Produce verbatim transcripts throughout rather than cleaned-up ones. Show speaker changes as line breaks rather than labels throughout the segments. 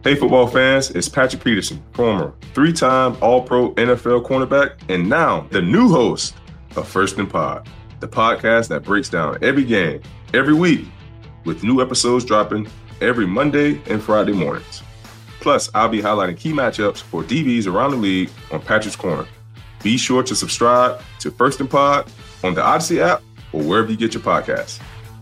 Hey football fans, it's Patrick Peterson, former three-time All-Pro N F L cornerback, and now the new host of First and Pod, the podcast that breaks down every game, every week, with new episodes dropping every Monday and Friday mornings. Plus, I'll be highlighting key matchups for D Bs around the league on Patrick's Corner. Be sure to subscribe to First and Pod on the Odyssey app or wherever you get your podcasts.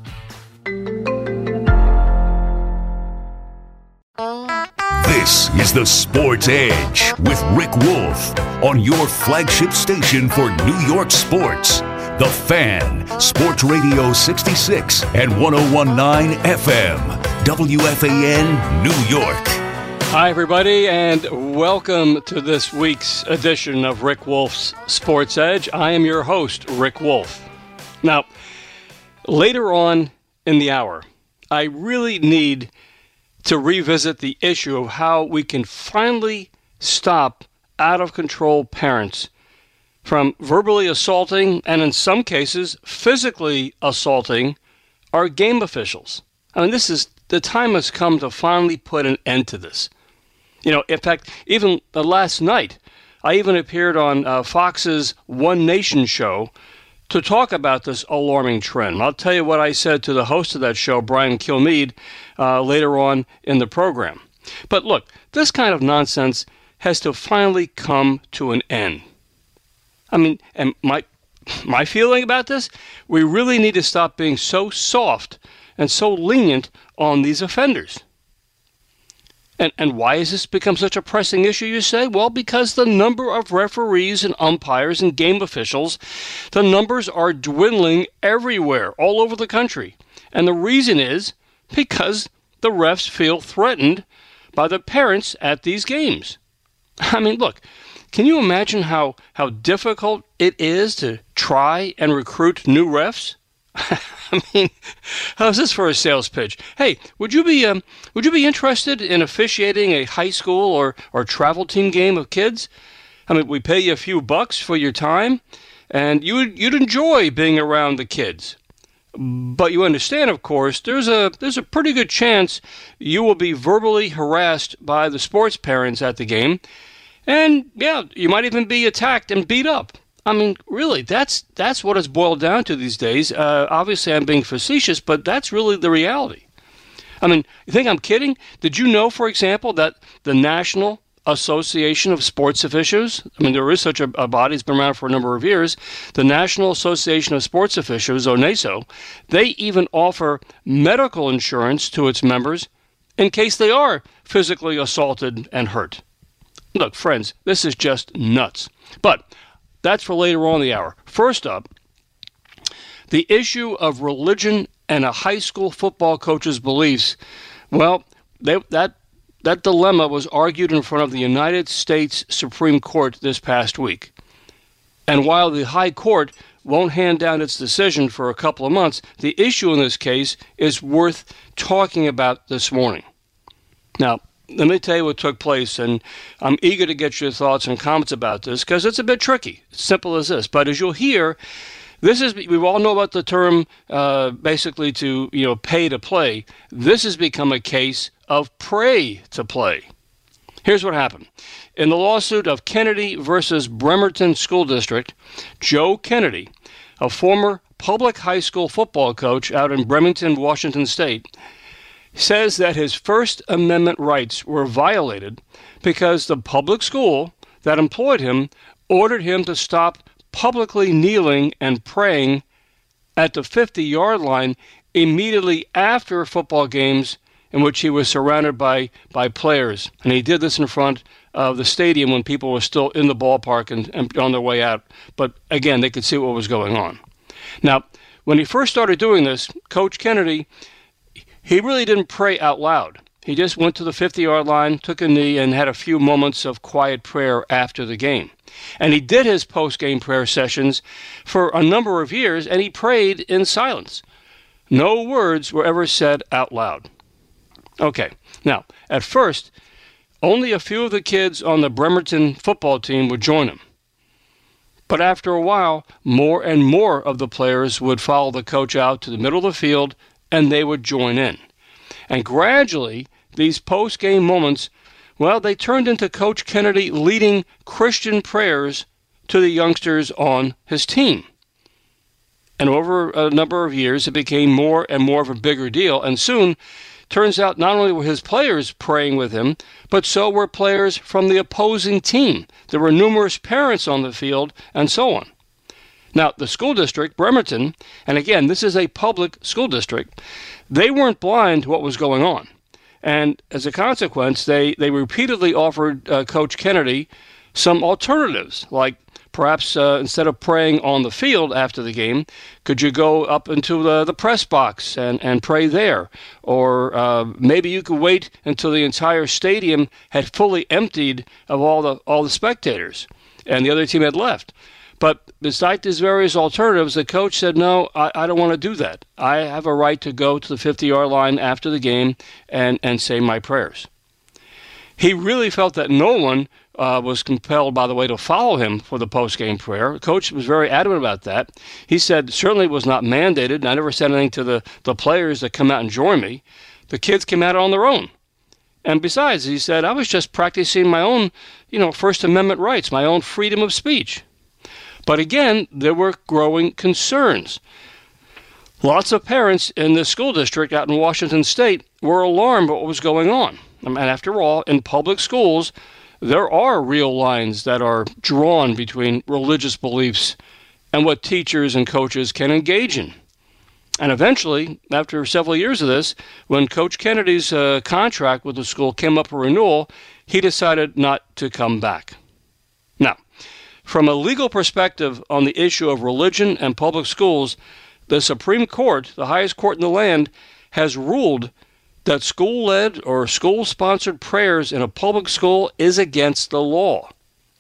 This is the Sports Edge with Rick Wolf on your flagship station for New York sports. The Fan, Sports Radio sixty-six and one oh one point nine F M, W F A N, New York.
Hi, everybody, and welcome to this week's edition of Rick Wolf's Sports Edge. I am your host, Rick Wolf. Now, later on in the hour, I really need to revisit the issue of how we can finally stop out-of-control parents from verbally assaulting and, in some cases, physically assaulting our game officials. I mean, this is the time has come to finally put an end to this. You know, in fact, even uh, last night, I even appeared on uh, Fox's One Nation show to talk about this alarming trend. I'll tell you what I said to the host of that show, Brian Kilmeade, uh, later on in the program. But look, this kind of nonsense has to finally come to an end. I mean, and my my feeling about this, we really need to stop being so soft and so lenient on these offenders. And and why has this become such a pressing issue, you say? Well, because the number of referees and umpires and game officials, the numbers are dwindling everywhere, all over the country. And the reason is because the refs feel threatened by the parents at these games. I mean, look, can you imagine how, how difficult it is to try and recruit new refs? I mean, how's this for a sales pitch? Hey, would you be um, would you be interested in officiating a high school or, or travel team game of kids? I mean, we pay you a few bucks for your time, and you would you'd enjoy being around the kids. But you understand, of course, there's a there's a pretty good chance you will be verbally harassed by the sports parents at the game, and yeah, you might even be attacked and beat up. I mean, really, that's that's what it's boiled down to these days. Uh, obviously, I'm being facetious, but that's really the reality. I mean, you think I'm kidding? Did you know, for example, that the National Association of Sports Officials, I mean, there is such a, a body, it's been around for a number of years, the National Association of Sports Officials, O N A S O, they even offer medical insurance to its members in case they are physically assaulted and hurt. Look, friends, this is just nuts. But that's for later on in the hour. First up, the issue of religion and a high school football coach's beliefs. Well, they, that that dilemma was argued in front of the United States Supreme Court this past week. And while the High Court won't hand down its decision for a couple of months, the issue in this case is worth talking about this morning. Now, let me tell you what took place, and I'm eager to get your thoughts and comments about this because it's a bit tricky. Simple as this. But as you'll hear, this is we all know about the term uh, basically to you know pay to play. This has become a case of pray to play. Here's what happened. In the lawsuit of Kennedy versus Bremerton School District, Joe Kennedy, a former public high school football coach out in Bremerton, Washington State, says that his First Amendment rights were violated because the public school that employed him ordered him to stop publicly kneeling and praying at the fifty-yard line immediately after football games in which he was surrounded by, by players. And he did this in front of the stadium when people were still in the ballpark and, and on their way out. But again, they could see what was going on. Now, when he first started doing this, Coach Kennedy, he really didn't pray out loud. He just went to the fifty-yard line, took a knee, and had a few moments of quiet prayer after the game. And he did his post-game prayer sessions for a number of years, and he prayed in silence. No words were ever said out loud. Okay, now, at first, only a few of the kids on the Bremerton football team would join him. But after a while, more and more of the players would follow the coach out to the middle of the field, and they would join in. And gradually, these post-game moments, well, they turned into Coach Kennedy leading Christian prayers to the youngsters on his team. And over a number of years, it became more and more of a bigger deal. And soon, turns out not only were his players praying with him, but so were players from the opposing team. There were numerous parents on the field, and so on. Now, the school district, Bremerton, and again, this is a public school district, they weren't blind to what was going on. And as a consequence, they, they repeatedly offered uh, Coach Kennedy some alternatives, like perhaps uh, instead of praying on the field after the game, could you go up into the, the press box and, and pray there? Or uh, maybe you could wait until the entire stadium had fully emptied of all the all the spectators and the other team had left. But besides these various alternatives, the coach said, no, I, I don't want to do that. I have a right to go to the fifty-yard line after the game and, and say my prayers. He really felt that no one uh, was compelled, by the way, to follow him for the post-game prayer. The coach was very adamant about that. He said, certainly it was not mandated, and I never said anything to the, the players that come out and join me. The kids came out on their own. And besides, he said, I was just practicing my own, you know, First Amendment rights, my own freedom of speech. But again, there were growing concerns. Lots of parents in the school district out in Washington State were alarmed at what was going on. And after all, in public schools, there are real lines that are drawn between religious beliefs and what teachers and coaches can engage in. And eventually, after several years of this, when Coach Kennedy's uh, contract with the school came up for renewal, he decided not to come back. Now, from a legal perspective on the issue of religion and public schools, the Supreme Court, the highest court in the land, has ruled that school-led or school-sponsored prayers in a public school is against the law.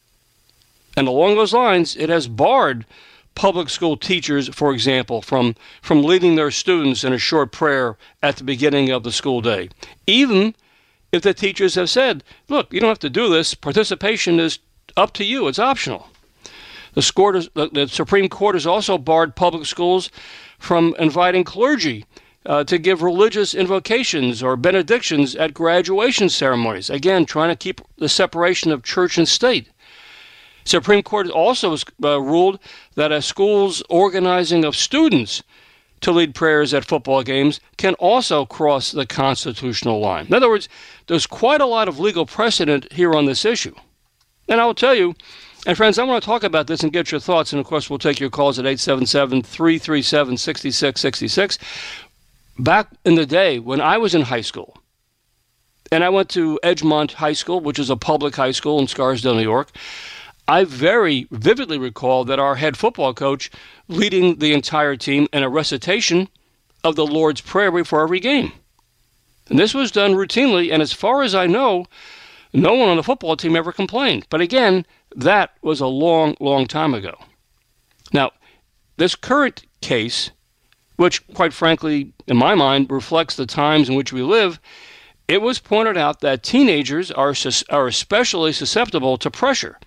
And along those lines, it has barred public school teachers, for example, from, from leading their students in a short prayer at the beginning of the school day, even if the teachers have said, look, you don't have to do this. Participation is up to you. It's optional. The, score is, the, the Supreme Court has also barred public schools from inviting clergy uh, to give religious invocations or benedictions at graduation ceremonies, again, trying to keep the separation of church and state. Supreme Court also has uh, ruled that a school's organizing of students to lead prayers at football games can also cross the constitutional line. In other words, there's quite a lot of legal precedent here on this issue. And I will tell you, and friends, I want to talk about this and get your thoughts, and of course we'll take your calls at eight seven seven, three three seven, six six six six. Back in the day when I was in high school, and I went to Edgemont High School, which is a public high school in Scarsdale, New York, I very vividly recall that our head football coach leading the entire team in a recitation of the Lord's Prayer before every game. And this was done routinely, and as far as I know, no one on the football team ever complained. But again, that was a long, long time ago. Now, this current case, which quite frankly, in my mind, reflects the times in which we live, it was pointed out that teenagers are, are especially susceptible to pressure.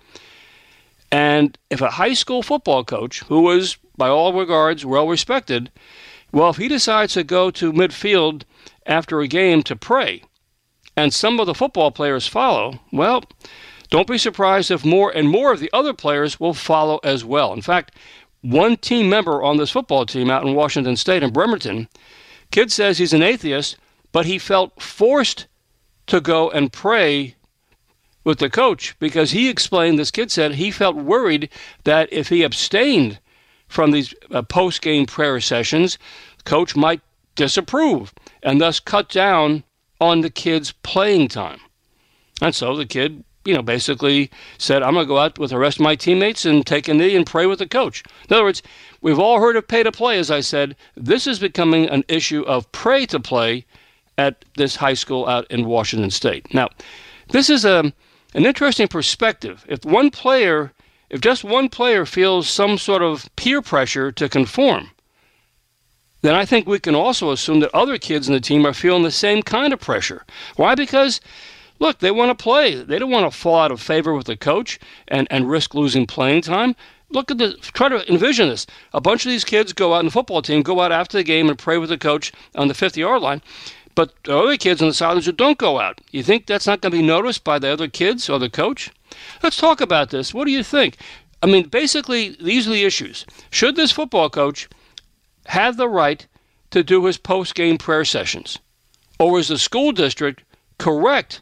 And if a high school football coach, who was, by all regards, well-respected, well, if he decides to go to midfield after a game to pray, and some of the football players follow, well, don't be surprised if more and more of the other players will follow as well. In fact, one team member on this football team out in Washington State in Bremerton, kid says he's an atheist, but he felt forced to go and pray with the coach because he explained, this kid said, he felt worried that if he abstained from these uh, post-game prayer sessions, coach might disapprove and thus cut down on the kid's playing time. And so the kid, you know, basically said, I'm going to go out with the rest of my teammates and take a knee and pray with the coach. In other words, we've all heard of pay to play, as I said. This is becoming an issue of pray to play at this high school out in Washington State. Now, this is a, an interesting perspective. If one player, if just one player feels some sort of peer pressure to conform, then I think we can also assume that other kids in the team are feeling the same kind of pressure. Why? Because, look, they want to play. They don't want to fall out of favor with the coach and, and risk losing playing time. Look at the, try to envision this. A bunch of these kids go out in the football team, go out after the game and pray with the coach on the fifty-yard line. But there are other kids on the sidelines who don't go out. You think that's not going to be noticed by the other kids or the coach? Let's talk about this. What do you think? I mean, basically, these are the issues. Should this football coach have the right to do his post-game prayer sessions? Or is the school district correct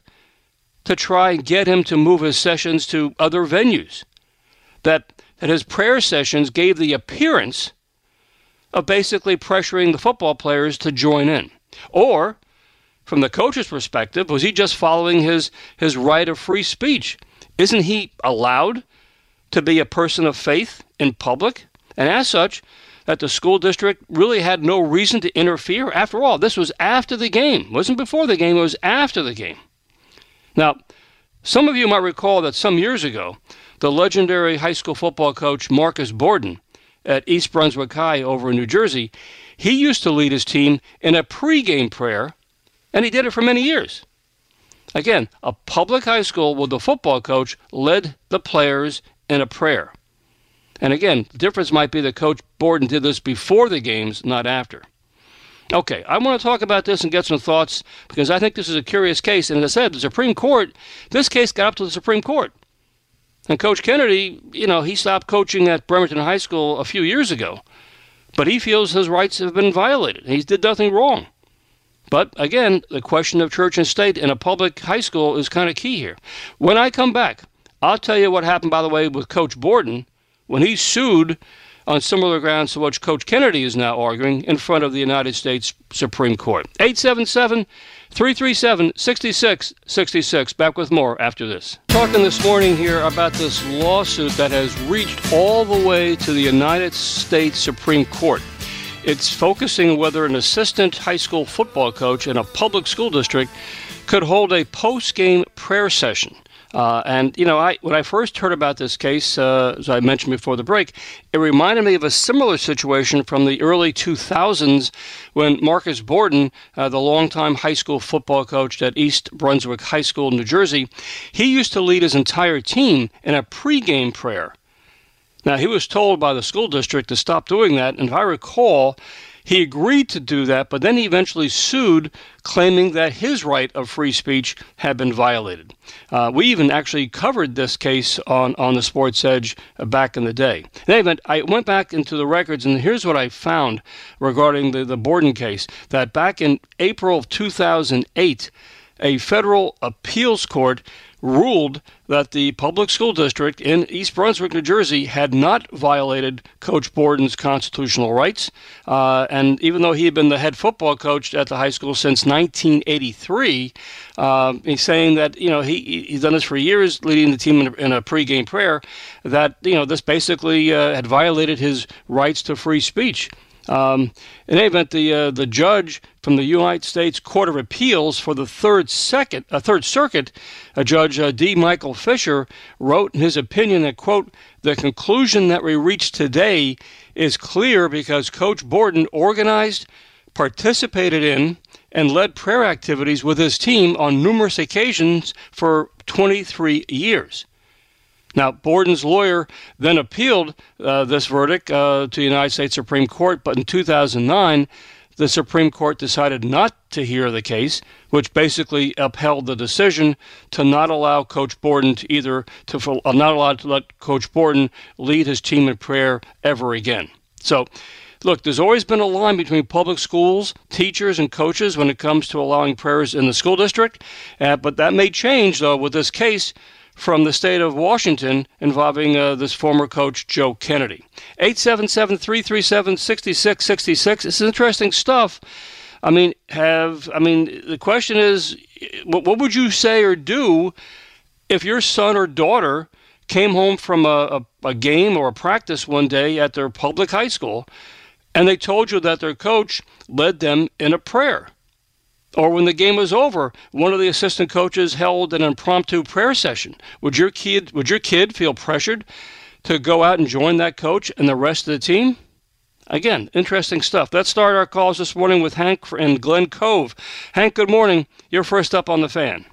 to try and get him to move his sessions to other venues? That, that his prayer sessions gave the appearance of basically pressuring the football players to join in. Or, from the coach's perspective, was he just following his, his right of free speech? Isn't he allowed to be a person of faith in public? And as such, that the school district really had no reason to interfere? After all, this was after the game. It wasn't before the game, it was after the game. Now, some of you might recall that some years ago, the legendary high school football coach Marcus Borden at East Brunswick High over in New Jersey, he used to lead his team in a pregame prayer, and he did it for many years. Again, a public high school where the football coach led the players in a prayer. And again, the difference might be that Coach Borden did this before the games, not after. Okay, I want to talk about this and get some thoughts because I think this is a curious case. And as I said, the Supreme Court, this case got up to the Supreme Court. And Coach Kennedy, you know, he stopped coaching at Bremerton High School a few years ago. But he feels his rights have been violated. He did nothing wrong. But again, the question of church and state in a public high school is kind of key here. When I come back, I'll tell you what happened, by the way, with Coach Borden when he sued on similar grounds to what Coach Kennedy is now arguing in front of the United States Supreme Court. eight seven seven, three three seven, six six six six. Back with more after this. Talking this morning here about this lawsuit that has reached all the way to the United States Supreme Court. It's focusing whether an assistant high school football coach in a public school district could hold a post-game prayer session. Uh, and, you know, I when I first heard about this case, uh, as I mentioned before the break, it reminded me of a similar situation from the early two thousands when Marcus Borden, uh, the longtime high school football coach at East Brunswick High School, New Jersey, he used to lead his entire team in a pregame prayer. Now, he was told by the school district to stop doing that, and if I recall, he agreed to do that, but then he eventually sued, claiming that his right of free speech had been violated. Uh, we even actually covered this case on, on the Sports Edge uh, back in the day. In any event, I went back into the records, and here's what I found regarding the, the Borden case, that back in April of two thousand eight, a federal appeals court ruled that the public school district in East Brunswick, New Jersey, had not violated Coach Borden's constitutional rights. Uh, and even though he had been the head football coach at the high school since nineteen eighty-three, uh, he's saying that, you know, he he's done this for years, leading the team in a, in a pregame prayer, that, you know, this basically uh, had violated his rights to free speech. Um, in any event, the uh, the judge from the United States Court of Appeals for the Third Second, uh, Third Circuit, uh, Judge uh, D. Michael Fisher, wrote in his opinion that, quote, "The conclusion that we reached today is clear because Coach Borden organized, participated in, and led prayer activities with his team on numerous occasions for twenty-three years." Now, Borden's lawyer then appealed uh, this verdict uh, to the United States Supreme Court, but in two thousand nine, the Supreme Court decided not to hear the case, which basically upheld the decision to not allow Coach Borden to either to uh, not allow to let Coach Borden lead his team in prayer ever again. So, look, there's always been a line between public schools, teachers, and coaches when it comes to allowing prayers in the school district, uh, but that may change, though, with this case from the state of Washington involving uh, this former coach, Joe Kennedy. eight seven seven, three three seven, six six six six. This is interesting stuff. I mean, have I mean, the question is, what, what would you say or do if your son or daughter came home from a, a, a game or a practice one day at their public high school and they told you that their coach led them in a prayer? Or when the game was over, one of the assistant coaches held an impromptu prayer session. Would your kid would your kid feel pressured to go out and join that coach and the rest of the team? Again, interesting stuff. Let's start our calls this morning with Hank in Glen Cove. Hank, good morning. You're first up on the Fan.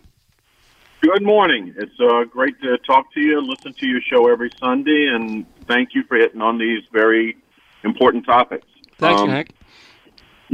Good morning. It's uh, great to talk to you, listen to your show every Sunday, and thank you for hitting on these very important topics.
Thanks,
um,
Hank.
You want,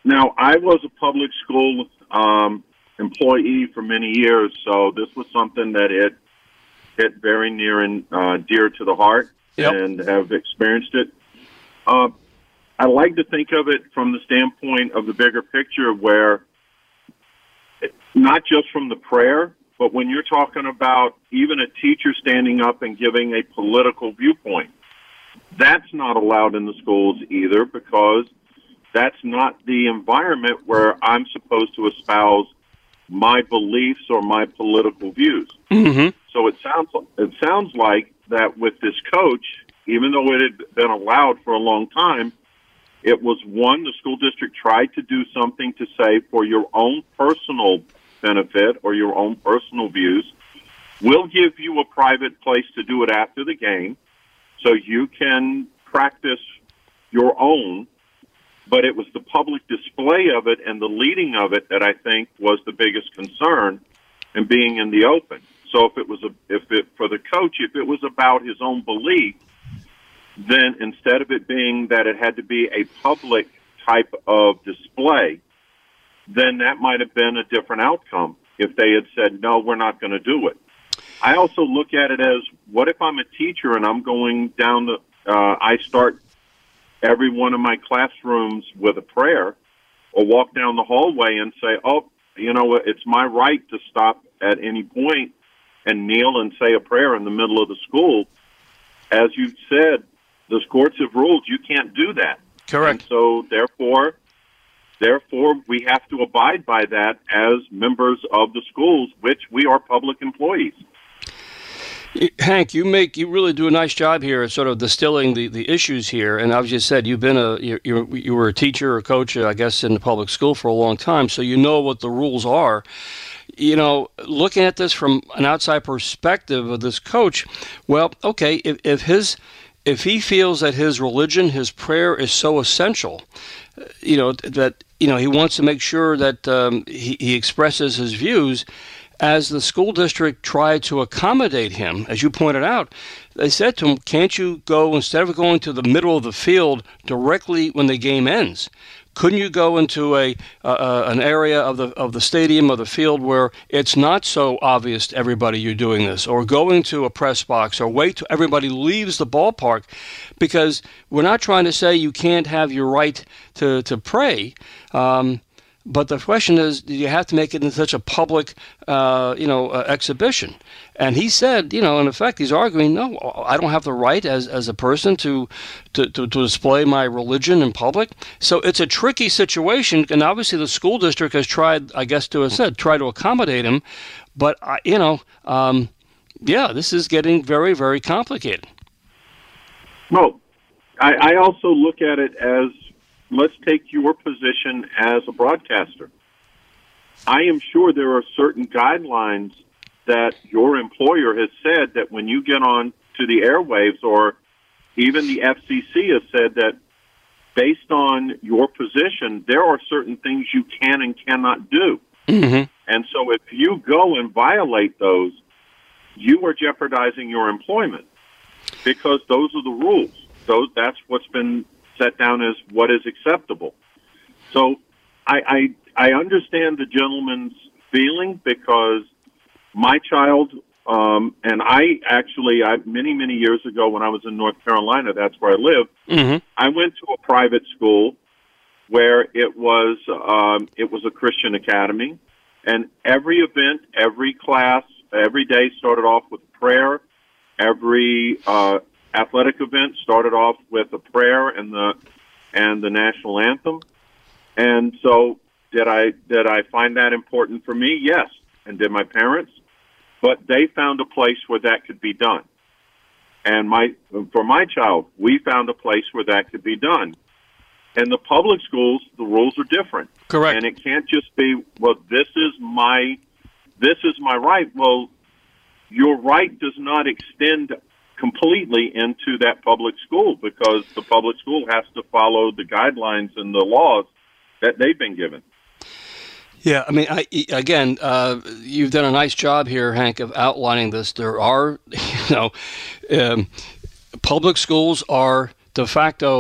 Now, I was a public school um, employee for many years, so this was something that it hit very near and uh, dear to the heart, yep. and have experienced it. Uh, I like to think of it from the standpoint of the bigger picture, where it, not just from the prayer, but when you're talking about even a teacher standing up and giving a political viewpoint, that's not allowed in the schools either, because that's not the environment where I'm supposed to espouse my beliefs or my political views.
Mm-hmm.
So it sounds it sounds like that with this coach, even though it had been allowed for a long time, it was one, the school district tried to do something to say, for your own personal benefit or your own personal views, we'll give you a private place to do it after the game so you can practice your own. But it was the public display of it and the leading of it that I think was the biggest concern in being in the open. So if it was a, if it, for the coach, if it was about his own belief, then instead of it being that it had to be a public type of display, then that might have been a different outcome if they had said, no, we're not going to do it. I also look at it as, what if I'm a teacher and I'm going down the, uh, I start every one of my classrooms with a prayer, or walk down the hallway and say, oh, you know, it's my right to stop at any point and kneel and say a prayer in the middle of the school. As you said, the courts have ruled you can't do that.
Correct.
And so therefore, therefore, we have to abide by that as members of the schools, which we are public employees.
Hank, you make you really do a nice job here at sort of distilling the, the issues here. And as you said, you've been a you you, you were a teacher or coach, I guess, in the public school for a long time, so you know what the rules are. You know, looking at this from an outside perspective of this coach, well, okay, if, if his if he feels that his religion, his prayer is so essential, you know, that you know he wants to make sure that um, he, he expresses his views. As the school district tried to accommodate him, as you pointed out, they said to him, can't you go, instead of going to the middle of the field directly when the game ends, couldn't you go into a uh, an area of the of the stadium or the field where it's not so obvious to everybody you're doing this, or go into a press box, or wait till everybody leaves the ballpark? Because we're not trying to say you can't have your right to, to pray, um, but the question is, do you have to make it in such a public, uh, you know, uh, exhibition? And he said, you know, in effect, he's arguing, no, I don't have the right as as a person to to, to, to display my religion in public. So it's a tricky situation, and obviously the school district has tried, I guess, to have said, try to accommodate him. But, uh, you know, um, yeah, this is getting very, very complicated.
Well, I, I also look at it as, let's take your position as a broadcaster. I am sure there are certain guidelines that your employer has said that when you get on to the airwaves, or even the F C C has said that based on your position, there are certain things you can and cannot do.
Mm-hmm.
And so if you go and violate those, you are jeopardizing your employment, because those are the rules. Those, that's what's been set down as what is acceptable. So I, I I understand the gentleman's feeling, because my child, um, and I actually, I, many, many years ago when I was in North Carolina, that's where I live,
mm-hmm.
I went to a private school where it was um, it was a Christian academy, and every event, every class, every day started off with prayer. Every uh, athletic event started off with a prayer and the and the national anthem. And so did I did I find that important for me? Yes. And did my parents? But they found a place where that could be done. And my for my child, we found a place where that could be done. In the public schools, the rules are different.
Correct.
And it can't just be, well, this is my this is my right. Well, your right does not extend completely into that public school, because the public school has to follow the guidelines and the laws that they've been given.
Yeah, I mean, I, again, uh, you've done a nice job here, Hank, of outlining this. There are, you know, um, public schools are de facto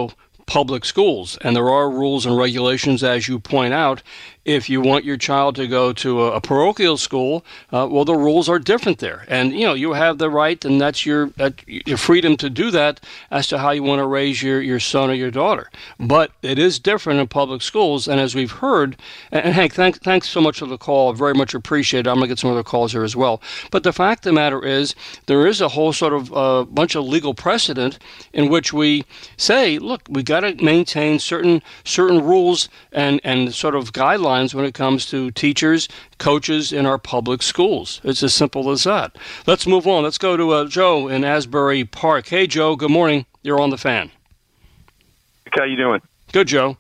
public schools. And there are rules and regulations, as you point out. If you want your child to go to a, a parochial school, uh, well, the rules are different there. And, you know, you have the right, and that's your, uh, your freedom to do that as to how you want to raise your, your son or your daughter. But it is different in public schools. And as we've heard, and, and Hank, thanks, thanks so much for the call. Very much appreciated. I'm going to get some other calls here as well. But the fact of the matter is, there is a whole sort of uh, bunch of legal precedent in which we say, look, we got to maintain certain certain rules and, and sort of guidelines when it comes to teachers, coaches in our public schools. It's as simple as that. Let's move on. Let's go to uh, Joe in Asbury Park. Hey, Joe, good morning. You're on the Fan.
How you doing?
Good, Joe.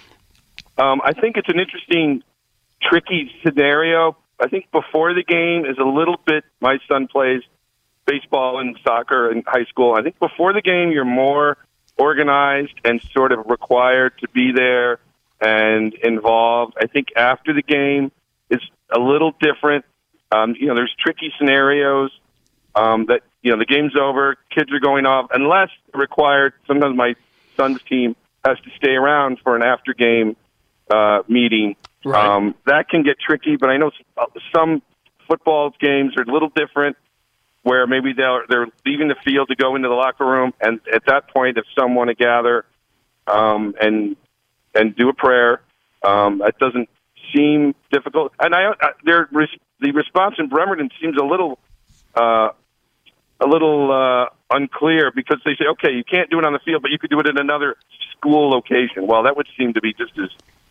Um, I think it's an interesting, tricky scenario. I think before the game is a little bit, my son plays baseball and soccer in high school. I think before the game, you're more organized and sort of required to be there and involved. I think after the game is a little different. Um, you know, there's tricky scenarios um, that, you know, the game's over, kids are going off, unless required. Sometimes my son's team has to stay around for an after-game uh, meeting.
Right.
Um, that can get tricky, but I know some football games are a little different, where maybe they're, they're leaving the field to go into the locker room, and at that point, if some want to gather um, and and do a prayer, um, that doesn't seem difficult. And I, I their the response in Bremerton seems a little uh, a little uh, unclear, because they say, okay, you can't do it on the field, but you could do it in another school location. Well, that would seem to be just as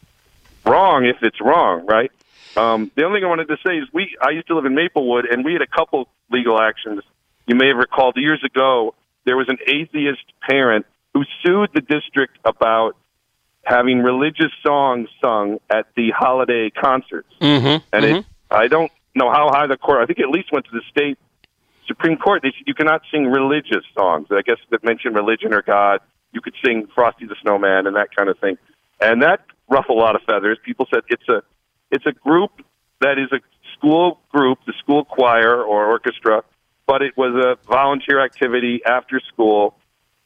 wrong if it's wrong, right? Um, the only thing I wanted to say is we I used to live in Maplewood, and we had a couple legal actions. You may have recalled years ago, there was an atheist parent who sued the district about having religious songs sung at the holiday concerts.
Mm-hmm,
and
mm-hmm.
it, I don't know how high the court, I think it at least went to the state Supreme Court. They said you cannot sing religious songs, I guess, that mention religion or God. You could sing Frosty the Snowman and that kind of thing. And that ruffled a lot of feathers. People said it's a it's a group that is a school group, the school choir or orchestra, but it was a volunteer activity after school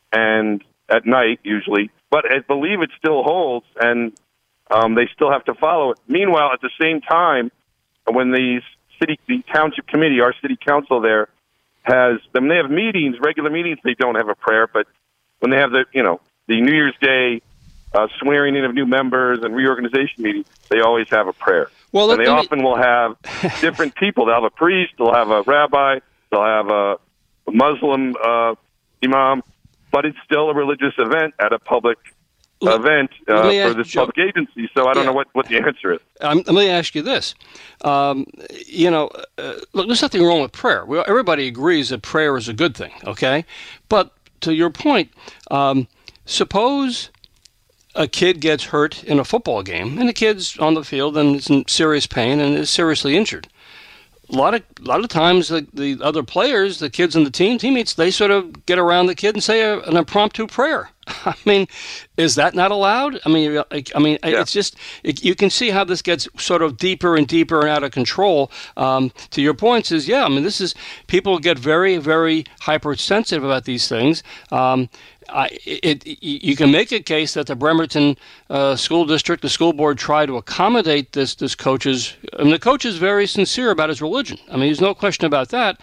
and at night usually. But I believe it still holds, and um, they still have to follow it. Meanwhile, at the same time, when the city, the township committee, our city council there, has them, they have meetings, regular meetings. They don't have a prayer, but when they have the, you know, the New Year's Day uh, swearing in of new members and reorganization meeting, they always have a prayer.
Well,
and they
me...
often will have different people. They'll have a priest, they'll have a rabbi, they'll have a Muslim uh, imam. But it's still a religious event at a public let, event uh, for this Joe, public agency. So I don't yeah. know what, what the answer is.
Um, let me ask you this. Um, you know, uh, look, there's nothing wrong with prayer. We, everybody agrees that prayer is a good thing, okay? But to your point, um, suppose a kid gets hurt in a football game, and the kid's on the field and is in serious pain and is seriously injured. A lot of a lot of times, the, the other players, the kids in the team, teammates, they sort of get around the kid and say a, an impromptu prayer. I mean, is that not allowed? I mean, I, I mean, yeah. it's just it, you can see how this gets sort of deeper and deeper and out of control. Um, to your points, is yeah. I mean, this is people get very, very hypersensitive about these things. Um, I, it, it, you can make a case that the Bremerton uh, School District, the school board, tried to accommodate this this coach's. I mean, the coach is very sincere about his religion. I mean, there's no question about that.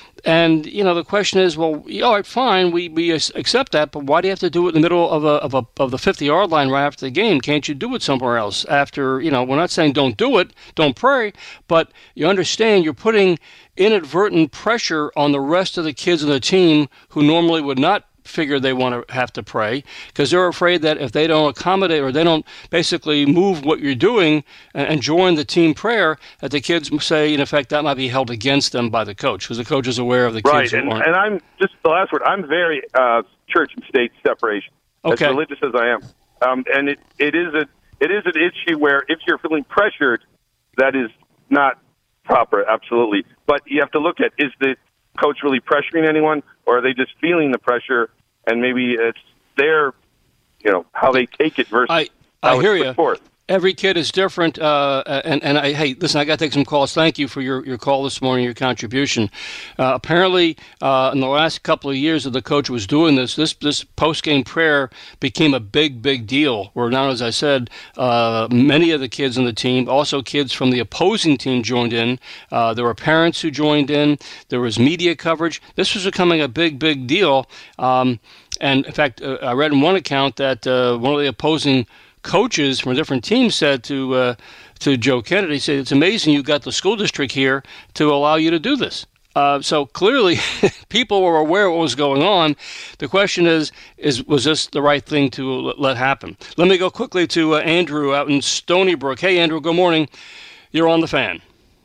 And you know, the question is, well, all right, fine, we we accept that, but why do you have to do it in the middle of a of a of the fifty-yard line right after the game? Can't you do it somewhere else? After, you know, we're not saying don't do it, don't pray, but you understand you're putting inadvertent pressure on the rest of the kids on the team who normally would not figure they want to have to pray, because they're afraid that if they don't accommodate or they don't basically move what you're doing and, and join the team prayer, that the kids say, in effect, that might be held against them by the coach, because the coach is aware of the
right.
kids who
and,
aren't.
and I'm just the last word. I'm very uh, church and state separation.
Okay.
As religious as I am, um, and it, it is a it is an issue where if you're feeling pressured, that is not proper, absolutely. But you have to look at, is the coach really pressuring anyone, or are they just feeling the pressure, and maybe it's their, you know, how they take it versus
I,
how
I hear
it's put
you.
forth.
Every kid is different, uh, and and I, hey, listen, I got to take some calls. Thank you for your, your call this morning, your contribution. Uh, apparently, uh, in the last couple of years that the coach was doing this, this this post game prayer became a big, big deal. Where now, as I said, uh, many of the kids on the team, also kids from the opposing team, joined in. Uh, there were parents who joined in. There was media coverage. This was becoming a big, big deal. Um, and in fact, uh, I read in one account that uh, one of the opposing coaches from different teams said to uh, to Joe Kennedy, said, it's amazing you got the school district here to allow you to do this. Uh, so clearly people were aware of what was going on. The question is, is was this the right thing to let happen? Let me go quickly to uh, Andrew out in Stony Brook. Hey, Andrew, good morning. You're on the Fan.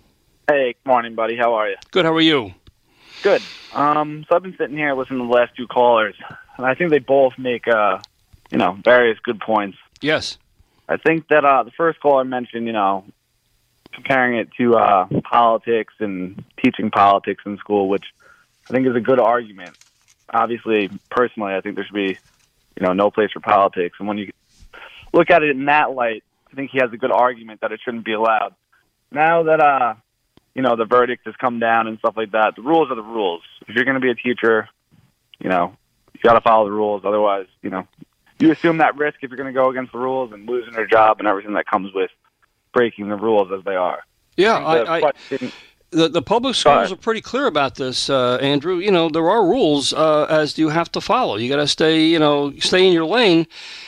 Hey, good morning, buddy. How are you?
Good. How are you?
Good. Um, so I've been sitting here listening to the last two callers, and I think they both make, uh, you know, various good points.
Yes.
I think that uh, the first caller mentioned, you know, comparing it to uh, politics and teaching politics in school, which I think is a good argument. Obviously, personally, I think there should be, you know, no place for politics. And when you look at it in that light, I think he has a good argument that it shouldn't be allowed. Now that, uh, you know, the verdict has come down and stuff like that, the rules are the rules. If you're going to be a teacher, you know, you got to follow the rules. Otherwise, you know, you assume that risk if you're going to go against the rules and losing your job and everything that comes with breaking the rules as they are.
Yeah, I, I, the the public schools are pretty clear about this, uh, Andrew. You know, there are rules uh, as you have to follow. You got to stay, you know, stay in your lane.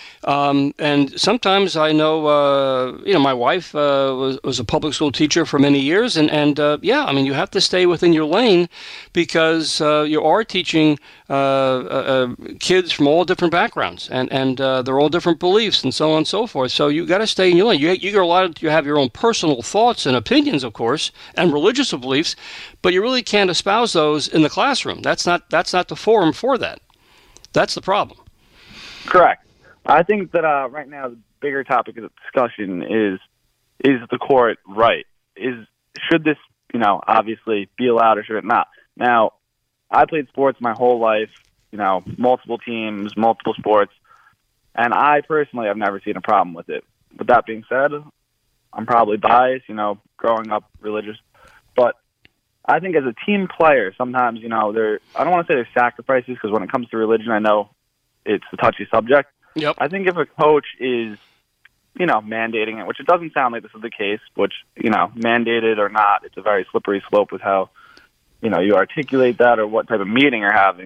Um, and sometimes I know, uh, you know, my wife uh, was, was a public school teacher for many years, and, and uh, yeah, I mean, you have to stay within your lane because uh, you are teaching uh, uh, kids from all different backgrounds, and, and uh, they're all different beliefs, and so on and so forth. So you got to stay in your lane. You, you're allowed to have your own personal thoughts and opinions, of course, and religious beliefs, but you really can't espouse those in the classroom. That's not that's not the forum for that. That's the problem.
Correct. I think that uh, right now the bigger topic of discussion is, is the court right? Is should this, you know, obviously be allowed or should it not? Now, I played sports my whole life, you know, multiple teams, multiple sports, and I personally have never seen a problem with it. With that being said, I'm probably biased, you know, growing up religious, but I think as a team player, sometimes, you know, there, I don't want to say there's sacrifices because when it comes to religion, I know it's a touchy subject.
Yep.
I think if a coach is, you know, mandating it, which it doesn't sound like this is the case, which, you know, mandated or not, it's a very slippery slope with how, you know, you articulate that or what type of meeting you're having.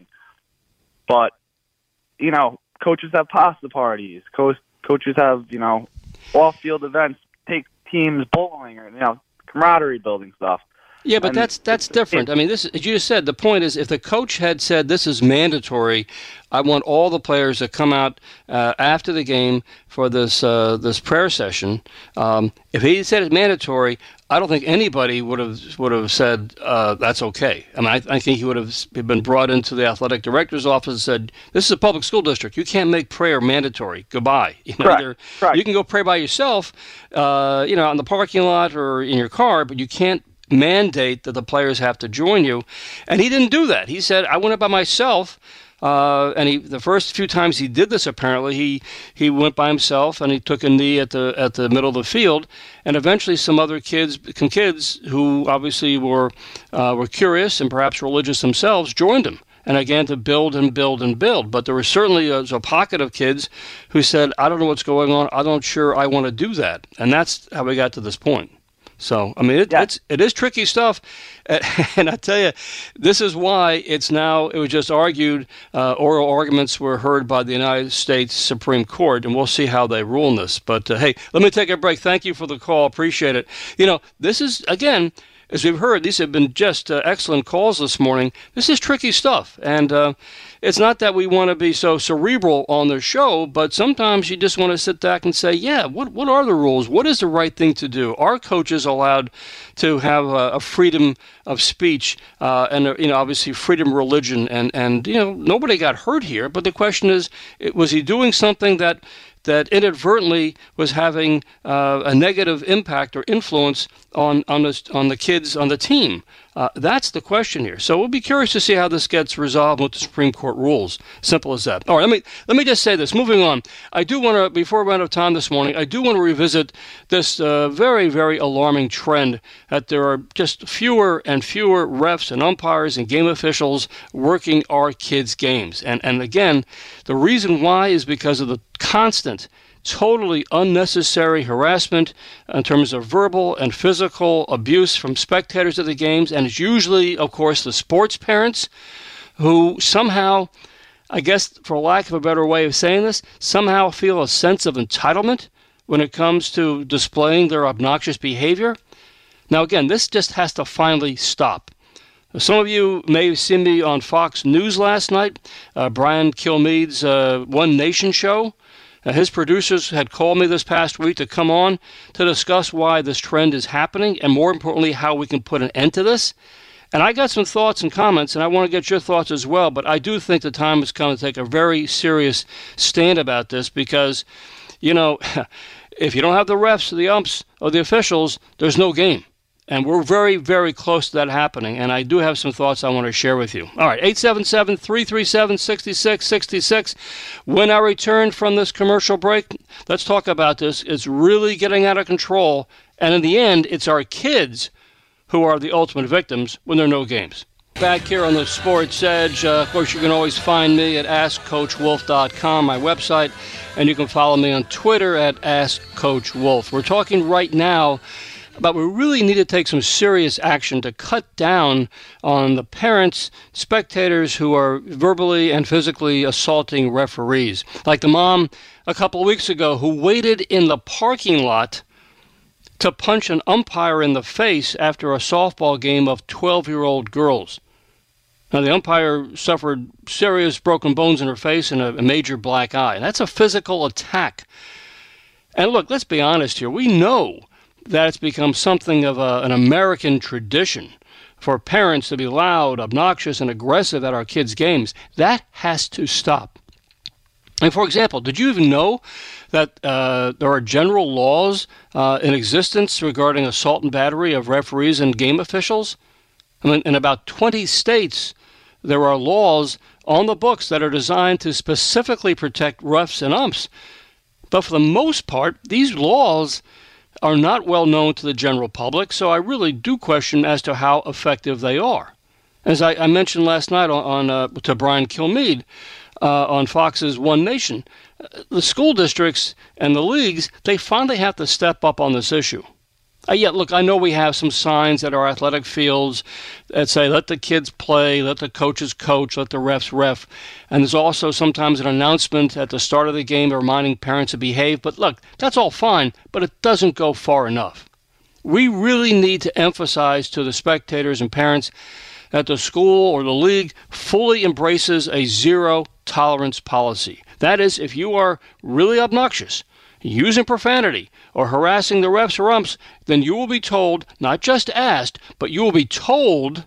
But, you know, coaches have pasta parties. Co- coaches have, you know, off-field events, take teams bowling or, you know, camaraderie building stuff.
Yeah, but
and
that's that's different. I mean, this, as you just said, the point is if the coach had said this is mandatory, I want all the players to come out uh, after the game for this uh, this prayer session. Um, if he said it's mandatory, I don't think anybody would have would have said uh, that's okay. I mean, I, I think he would have been brought into the athletic director's office and said, "This is a public school district. You can't make prayer mandatory. Goodbye. You know,
Correct.
either,
Correct.
You can go pray by yourself, uh, you know, on the parking lot or in your car, but you can't mandate that the players have to join you." And he didn't do that. He said, I went up by myself, uh, and he the first few times he did this, apparently, he, he went by himself and he took a knee at the at the middle of the field, and eventually some other kids, some kids who obviously were uh, were curious and perhaps religious themselves joined him. And again, to build and build and build. But there was certainly a, a pocket of kids who said, I don't know what's going on. I'm not sure I want to do that. And that's how we got to this point. So, I mean, it,
yeah.
it's, it is tricky stuff. And I tell you, this is why it's now, it was just argued, uh, oral arguments were heard by the United States Supreme Court, and we'll see how they rule in this. But, uh, hey, let me take a break. Thank you for the call. Appreciate it. You know, this is, again, as we've heard, these have been just uh, excellent calls this morning. This is tricky stuff. And uh, it's not that we want to be so cerebral on the show, but sometimes you just want to sit back and say, yeah, what what are the rules? What is the right thing to do? Are coaches allowed to have a, a freedom of speech uh, and, you know, obviously freedom of religion? And, and, you know, nobody got hurt here. But the question is, was he doing something that that inadvertently was having uh, a negative impact or influence on on the, on the kids on the team? Uh, that's the question here. So we'll be curious to see how this gets resolved with the Supreme Court rules. Simple as that. All right, let me let me just say this. Moving on, I do want to, before we run out of time this morning, I do want to revisit this uh, very, very alarming trend that there are just fewer and fewer refs and umpires and game officials working our kids' games. And and again, the reason why is because of the constant, totally unnecessary harassment in terms of verbal and physical abuse from spectators of the games. And it's usually, of course, the sports parents who somehow, I guess for lack of a better way of saying this, somehow feel a sense of entitlement when it comes to displaying their obnoxious behavior. Now, again, this just has to finally stop. Some of you may have seen me on Fox News last night, uh, Brian Kilmeade's uh, One Nation show. Uh, his producers had called me this past week to come on to discuss why this trend is happening and, more importantly, how we can put an end to this. And I got some thoughts and comments, and I want to get your thoughts as well, but I do think the time has come to take a very serious stand about this because, you know, if you don't have the refs, the umps, or the officials, there's no game. And we're very, very close to that happening, and I do have some thoughts I want to share with you. All right, eight seven seven, three three seven, six six six six. When I return from this commercial break, let's talk about this. It's really getting out of control, and in the end, it's our kids who are the ultimate victims when there are no games. Back here on the Sports Edge, uh, of course, you can always find me at ask coach wolf dot com, my website, and you can follow me on Twitter at ask coach wolf. We're talking right now but we really need to take some serious action to cut down on the parents, spectators who are verbally and physically assaulting referees. Like the mom a couple of weeks ago who waited in the parking lot to punch an umpire in the face after a softball game of twelve-year-old girls. Now, the umpire suffered serious broken bones in her face and a, a major black eye. That's a physical attack. And look, let's be honest here. We know that it's become something of a, an American tradition for parents to be loud, obnoxious, and aggressive at our kids' games. That has to stop. And for example, did you even know that uh, there are general laws uh, in existence regarding assault and battery of referees and game officials? I mean, in about twenty states, there are laws on the books that are designed to specifically protect refs and umps. But for the most part, these laws are not well known to the general public, so I really do question as to how effective they are. As I, I mentioned last night on, on uh, to Brian Kilmeade uh, on Fox's One Nation, uh, the school districts and the leagues, they finally have to step up on this issue. Uh, yeah, look, I know we have some signs at our athletic fields that say, let the kids play, let the coaches coach, let the refs ref. And there's also sometimes an announcement at the start of the game reminding parents to behave. But look, that's all fine, but it doesn't go far enough. We really need to emphasize to the spectators and parents that the school or the league fully embraces a zero-tolerance policy. That is, if you are really obnoxious, using profanity, or harassing the refs or umps, then you will be told, not just asked, but you will be told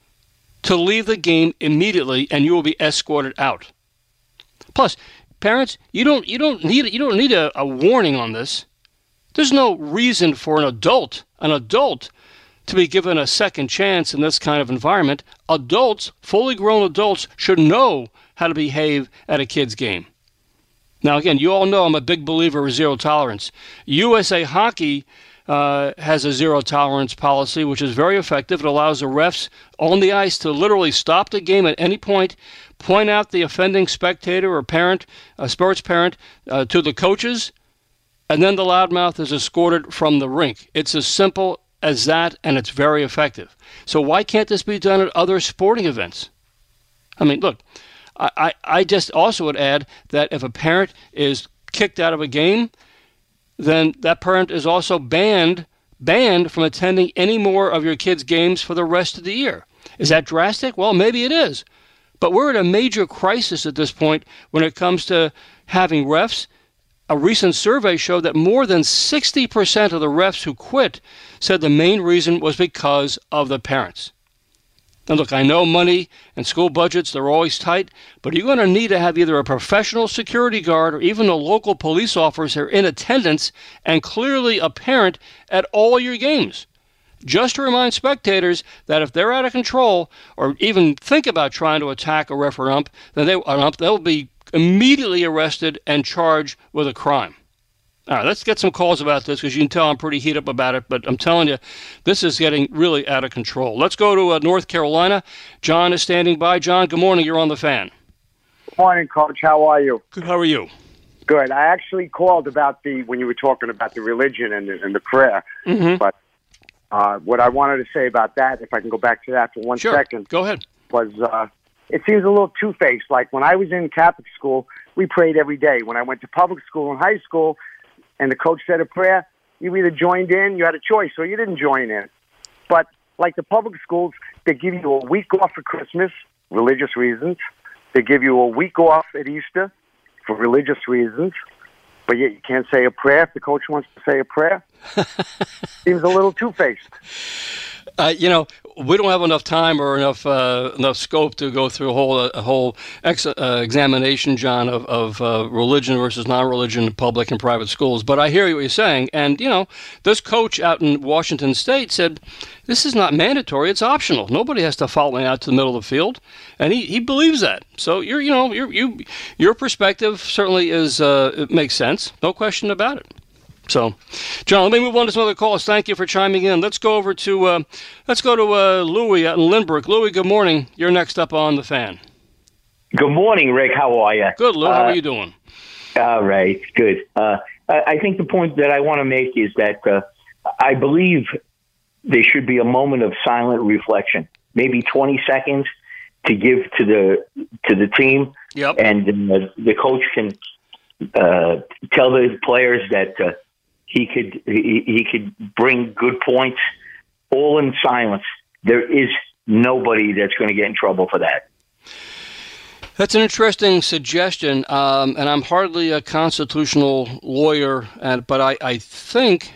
to leave the game immediately, and you will be escorted out. Plus, parents, you don't you don't need you don't need a, a warning on this. There's no reason for an adult, an adult, to be given a second chance in this kind of environment. Adults, fully grown adults, should know how to behave at a kid's game. Now, again, you all know I'm a big believer of zero tolerance. U S A Hockey uh, has a zero tolerance policy, which is very effective. It allows the refs on the ice to literally stop the game at any point, point out the offending spectator or parent, a sports parent, uh, to the coaches, and then the loudmouth is escorted from the rink. It's as simple as that, and it's very effective. So why can't this be done at other sporting events? I mean, look, I, I just also would add that if a parent is kicked out of a game, then that parent is also banned banned from attending any more of your kids' games for the rest of the year. Is that drastic? Well, maybe it is. But we're at a major crisis at this point when it comes to having refs. A recent survey showed that more than sixty percent of the refs who quit said the main reason was because of the parents. Now, look, I know money and school budgets, they're always tight, but you're going to need to have either a professional security guard or even a local police officer in attendance and clearly apparent at all your games. just to remind spectators that if they're out of control or even think about trying to attack a ref or ump, then they, an ump, they'll be immediately arrested and charged with a crime. All right, let's get some calls about this because you can tell I'm pretty heated up about it, but I'm telling you, this is getting really out of control. Let's go to uh, North Carolina. John is standing by. John, good morning. You're on the Fan.
Good morning, Coach. How are you?
Good. How are you?
Good. I actually called about the, when you were talking about the religion and the, and the prayer,
mm-hmm.
but uh, what I wanted to say about that, if I can go back to that for one
sure.
second.
Go ahead.
Was uh, it seems a little two-faced. Like when I was in Catholic school, we prayed every day. When I went to public school in high school, and the coach said a prayer, you either joined in, you had a choice, or you didn't join in. But like the public schools, they give you a week off for Christmas, religious reasons. They give you a week off at Easter for religious reasons. But yet you can't say a prayer if the coach wants to say a prayer. Seems a little two-faced.
Uh, you know, we don't have enough time or enough uh, enough scope to go through a whole a whole ex- uh, examination, John, of of uh, religion versus non-religion in public and private schools. But I hear what you're saying, and you know, this coach out in Washington State said, "This is not mandatory; it's optional. Nobody has to follow me out to the middle of the field," and he, he believes that. So you're you know your you your perspective certainly is uh, it makes sense, no question about it. So, John, let me move on to some other calls. Thank you for chiming in. Let's go over to uh, let's go to uh, Louis out in Lynbrook. Louis, good morning. You're next up on the Fan.
Good morning, Rick. How are you?
Good, Lou.
Uh,
How are you doing?
All right, good. Uh, I think the point that I want to make is that uh, I believe there should be a moment of silent reflection, maybe twenty seconds, to give to the to the team,
yep.
and uh, the coach can uh, tell the players that. Uh, He could he, he could bring good points, all in silence. There is nobody that's going to get in trouble for that.
That's an interesting suggestion, um, and I'm hardly a constitutional lawyer, and, but I, I think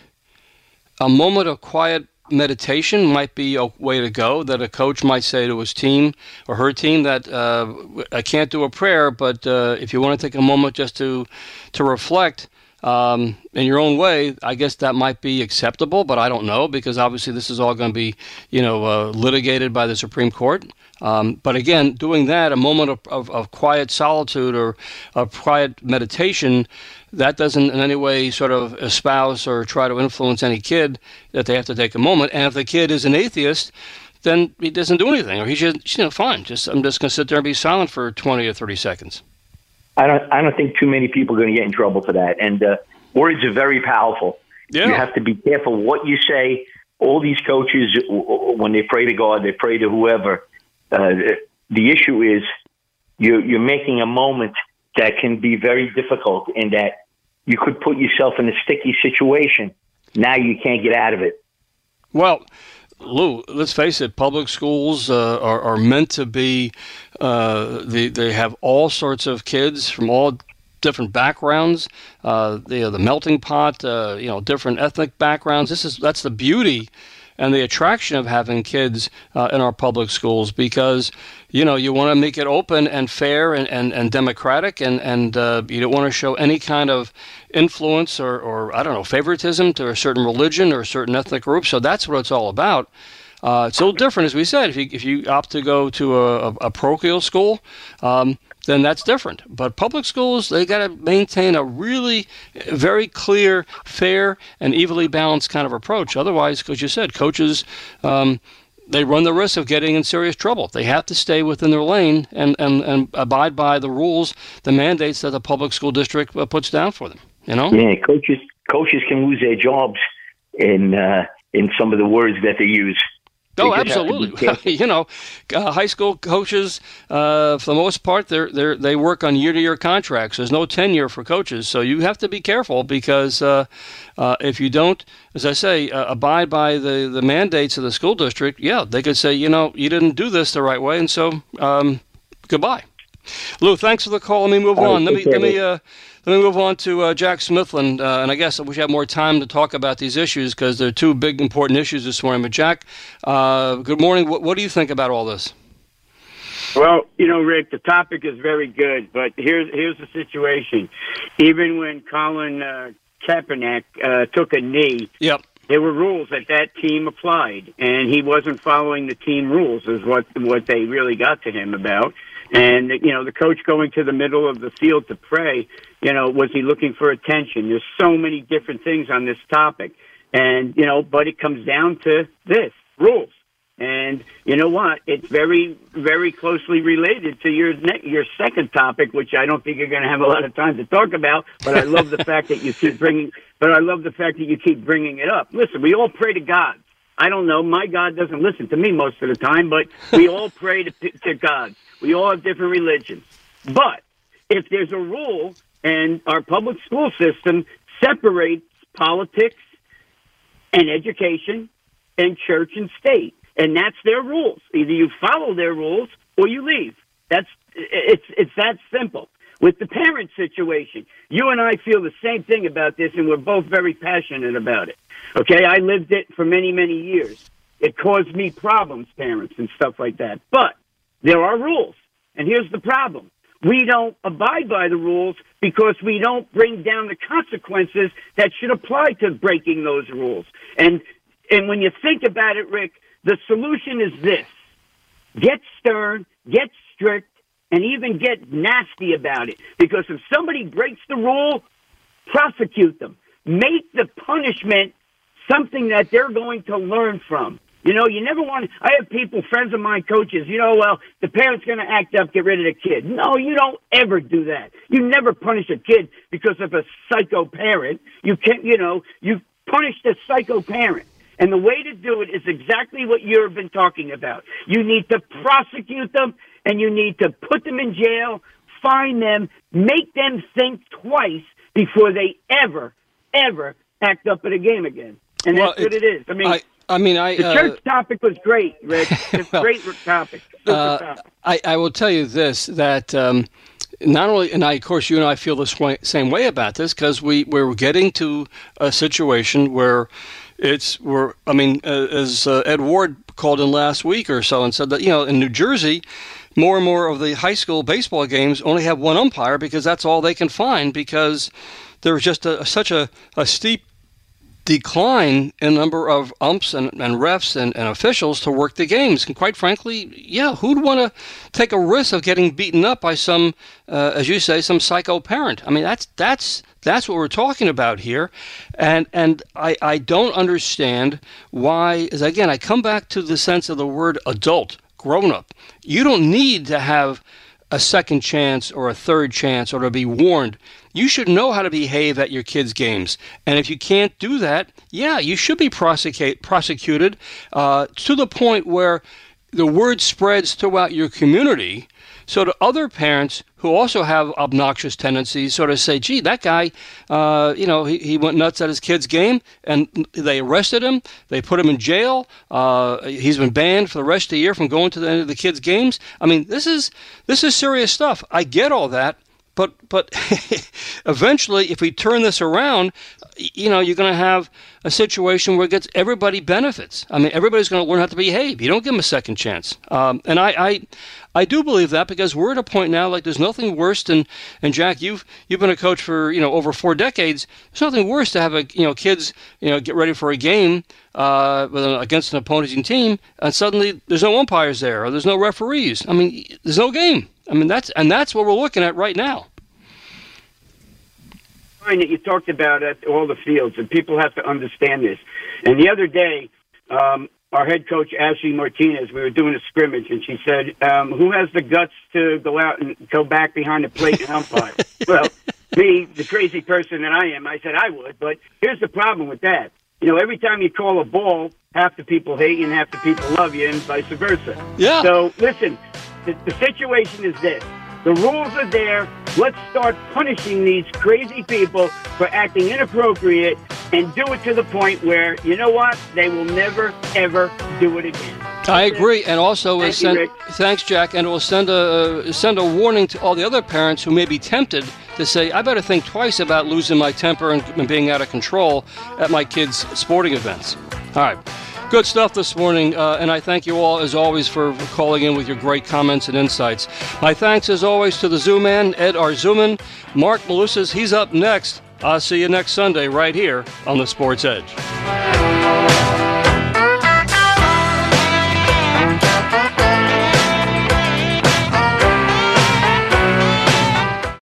a moment of quiet meditation might be a way to go, that a coach might say to his team or her team that uh, I can't do a prayer, but uh, if you want to take a moment just to to reflect, Um, in your own way, I guess that might be acceptable, but I don't know, because obviously this is all going to be, you know, uh, litigated by the Supreme Court. Um, but again, doing that, a moment of, of, of quiet solitude or of quiet meditation, that doesn't in any way sort of espouse or try to influence any kid that they have to take a moment. And if the kid is an atheist, then he doesn't do anything, or he should, you know, fine, just I'm just going to sit there and be silent for twenty or thirty seconds.
I don't. I don't think too many people are going to get in trouble for that. And uh, words are very powerful.
Yeah.
You have to be careful what you say. All these coaches, when they pray to God, they pray to whoever. Uh, the issue is you're, you're making a moment that can be very difficult, in that you could put yourself in a sticky situation. Now you can't get out of it.
Well, Lou, let's face it, public schools uh, are, are meant to be, uh, they, they have all sorts of kids from all different backgrounds, uh, the, the melting pot, uh, you know, different ethnic backgrounds. This is That's the beauty and the attraction of having kids uh, in our public schools, because, you know, you want to make it open and fair and, and, and democratic, and, and uh, you don't want to show any kind of influence or, or, I don't know, favoritism to a certain religion or a certain ethnic group. So that's what it's all about. Uh, it's a little different, as we said. If you if you opt to go to a, a, a parochial school, um, then that's different. But public schools, they got to maintain a really very clear, fair, and evenly balanced kind of approach. Otherwise, as you said, coaches, um, they run the risk of getting in serious trouble. They have to stay within their lane and, and, and abide by the rules, the mandates that the public school district uh, puts down for them. You know?
Yeah, coaches coaches can lose their jobs in uh, in some of the words that they use.
Oh, absolutely. You know, uh, high school coaches, uh, for the most part, they they they work on year-to-year contracts. There's no tenure for coaches, so you have to be careful, because uh, uh, if you don't, as I say, uh, abide by the, the mandates of the school district, yeah, they could say, you know, you didn't do this the right way, and so um, goodbye. Lou, thanks for the call. Let me move on. Let me let me uh, let me move on to uh, Jack Smithland, uh, and I guess we should have more time to talk about these issues, because they're two big, important issues this morning. But Jack, uh, good morning. What, what do you think about all this?
Well, you know, Rick, the topic is very good, but here's here's the situation. Even when Colin uh, Kaepernick uh, took a knee,
yep.
there were rules that that team applied, and he wasn't following the team rules is what what they really got to him about. And, you know, the coach going to the middle of the field to pray, you know, was he looking for attention? There's so many different things on this topic. And, you know, but it comes down to this, rules. And you know what? It's very, very closely related to your ne- your second topic, which I don't think you're going to have a lot of time to talk about. But I love the fact that you keep bringing. But I love the fact that you keep bringing it up. Listen, we all pray to God. I don't know. My God doesn't listen to me most of the time, but we all pray to, to God. We all have different religions. But if there's a rule, and our public school system separates politics and education and church and state. And that's their rules. Either you follow their rules or you leave. That's it's it's that simple. With the parent situation, you and I feel the same thing about this, and we're both very passionate about it. Okay, I lived it for many, many years. It caused me problems, parents and stuff like that. But there are rules, and here's the problem. We don't abide by the rules because we don't bring down the consequences that should apply to breaking those rules. And and when you think about it, Rick, the solution is this. Get stern, get strict, and even get nasty about it. Because if somebody breaks the rule, prosecute them. Make the punishment something that they're going to learn from. You know, you never want to, I have people, friends of mine, coaches, you know, well, the parent's going to act up, get rid of the kid. No, you don't ever do that. You never punish a kid because of a psycho parent. You can't, you know, you punish the psycho parent. And the way to do it is exactly what you've been talking about. You need to prosecute them, and you need to put them in jail, fine them, make them think twice before they ever, ever act up at a game again. And that's well, what it is. I mean,
I, I mean, I,
the
uh,
church topic was great, Rick. It's a well, great topic.
Uh,
topic.
I, I will tell you this, that um, not only, and I, of course, you and I feel the way, same way about this, because we, we're getting to a situation where it's, we're, I mean, uh, as uh, Ed Ward called in last week or so and said that, you know, in New Jersey, more and more of the high school baseball games only have one umpire because that's all they can find, because there's just a, such a, a steep decline in number of umps and, and refs and, and officials to work the games. And quite frankly, yeah, who'd want to take a risk of getting beaten up by some, uh, as you say, some psycho parent? I mean, that's that's that's what we're talking about here. And and I, I don't understand why, as again, I come back to the sense of the word adult, grown up. You don't need to have a second chance or a third chance or to be warned. You should know how to behave at your kids' games. And if you can't do that, yeah, you should be prosecute, prosecuted uh, to the point where the word spreads throughout your community, so to other parents who also have obnoxious tendencies sort of say, gee, that guy, uh, you know, he, he went nuts at his kid's game, and they arrested him, they put him in jail, uh, he's been banned for the rest of the year from going to the end of the kids' games. I mean, this is this is serious stuff. I get all that. But but eventually, if we turn this around, you know, you're going to have a situation where it gets everybody benefits. I mean, everybody's going to learn how to behave. You don't give them a second chance. Um, and I, I I do believe that, because we're at a point now, like, there's nothing worse than, and Jack, you've you've been a coach for, you know, over four decades. There's nothing worse to have a, you know, kids, you know, get ready for a game uh, with an, against an opposing team, and suddenly there's no umpires there, or there's no referees. I mean, there's no game. I mean, that's and that's what we're looking at right now.
Fine that you talked about at all the fields, and people have to understand this. And the other day, um, our head coach, Ashley Martinez, we were doing a scrimmage, and she said, um, who has the guts to go out and go back behind the plate and umpire? Well, me, the crazy person that I am, I said I would. But here's the problem with that. You know, every time you call a ball, half the people hate you and half the people love you, and vice versa.
Yeah.
So, listen, the, the situation is this. The rules are there. Let's start punishing these crazy people for acting inappropriate, and do it to the point where, you know what, they will never, ever do it again.
I agree, and also
Thank
send,
you,
thanks, Jack, and it will send a uh, send a warning to all the other parents who may be tempted to say, I better think twice about losing my temper and, and being out of control at my kids' sporting events. All right. Good stuff this morning, uh, and I thank you all, as always, for calling in with your great comments and insights. My thanks, as always, to the Zoo Man, Ed Arzuman. Mark Malusis, he's up next. I'll see you next Sunday right here on the Sports Edge.